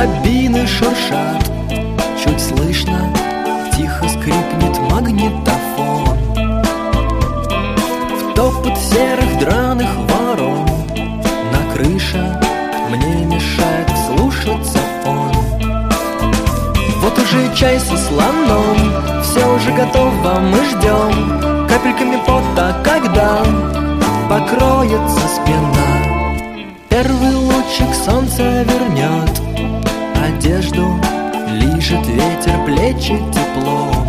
бобины шуршат, чуть слышно, тихо скрипнет магнитофон. В топот серых драных ворон на крыше мне мешает слушаться он. Вот уже чай со слоном, все уже готово, мы ждем капельками пота, когда покроется спина. Первый лучик солнца вернет одежду, лижет ветер плечи теплом.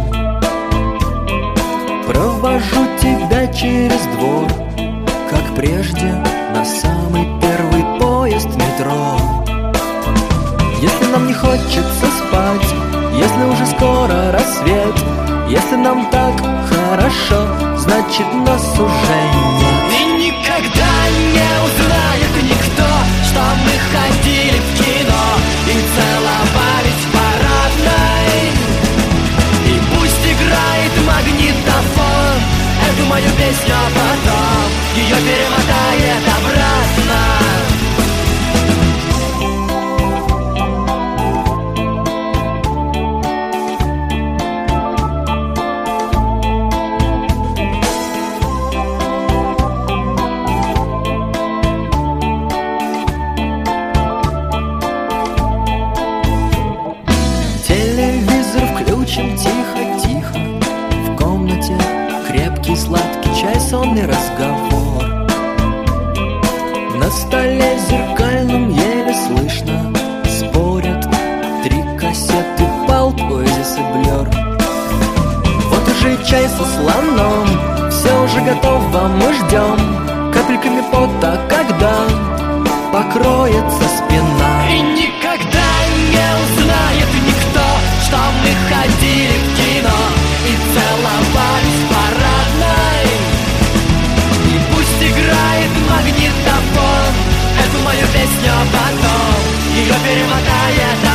Провожу тебя через двор, как прежде, на самый первый поезд метро. Если нам не хочется спать, если уже скоро рассвет, если нам так хорошо, значит нас уже нет. И никогда не узнает никто, что мы ходили в кино и целовались в парадной. И пусть играет магнитофон эту мою песню, а потом ее перемотает обратно. Тихо-тихо, в комнате крепкий сладкий чай, сонный разговор. На столе зеркальном еле слышно спорят 3 кассеты Pulp, Oasis и Blur. Вот уже чай со слоном, все уже готово, мы ждем капельками пота, когда покроется спина. И никогда не узнает никто, что мы ходили в кино и целовались в парадной. И пусть играет магнитофон эту мою песню, а потом ее перемотает